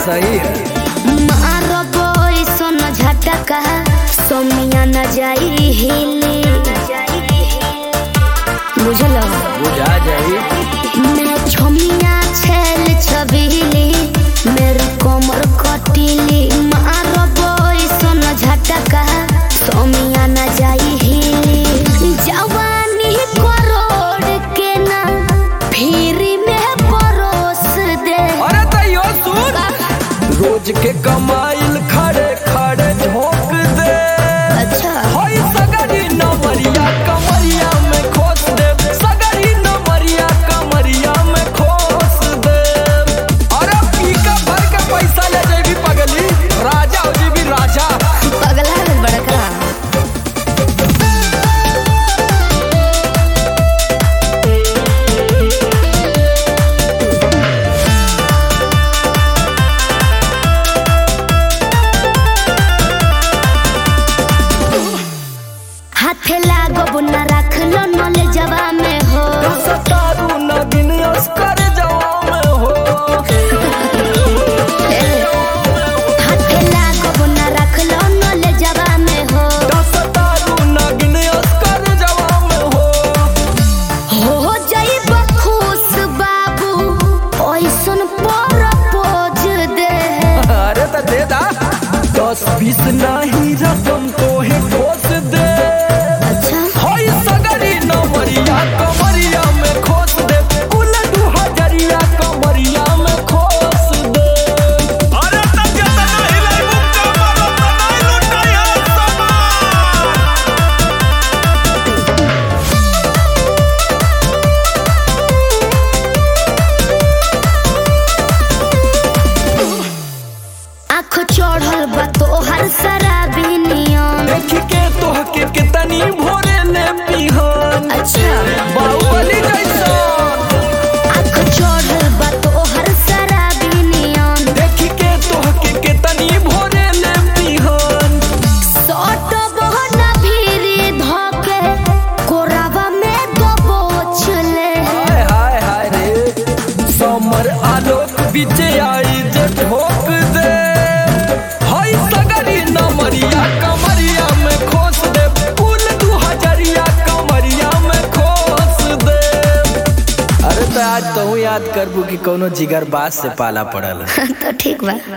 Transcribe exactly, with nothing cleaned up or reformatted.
सही है। मारो बोई सोन झटका सोमिया न जाई हिली बुझलो बुझा जाई। मैं छोमिया छेल छबीली मेरी कोमर कटीली मारो बोई सोन झटका सोमिया न जाई हिली जवानी करोड़ के ना फिरी में परोस दे। अरे तैयो सुन रोज के कमाइल खड़े खड़े झोंक दे। अच्छा होई सगरी नमरिया कमरिया में खोस दे। सगरी नमरिया कमरिया में खोस दे। अरे पीका भर के पैसा ले जेबी पगली राजा हो जेबी राजा। पगला है बड़का हाथे लागो बुना रख लो नले जवा में हो सतारू नगिन अस्कर जवा में हो। हाथे लागो बुना रख लो नले जवा में हो सतारू नगिन अस्कर जवा में हो। हो जाई बखुश बाबू ओइसन पर पोज दे। अरे तो दे दा दस बीस नहीं रकम तो है ठोस दे। अच्छा होई सगरी नमरिया कमरिया में खोस दे। कुल दू हजरिया कमरिया में खोस दे। अरे तब जब नहीं लाई मुक्का मारो तो नहीं लुटाई आँख चढ़ल बा तोहर शराबी नियन। देख के तोह के कितनी भोरे ने पिहन। अच्छा बाहुबली जैसा आँख चढ़ल बा तोहर शराबी नियन। देख के तोह के कितनी भोरे ने पिहन। सट बहना भीरी धके कोरावा में दबोच ले। हाय हाय हाय रे समर आलोक बीच आई जे ठोक दे। हाय सगरी नमरिया कमरिया में खोस दे। फूल दू हजरिया कमरिया में खोस दे। अरे तो आज तू याद करबू कि कोनो जिगर बात से पाला पड़ल। तो ठीक बा।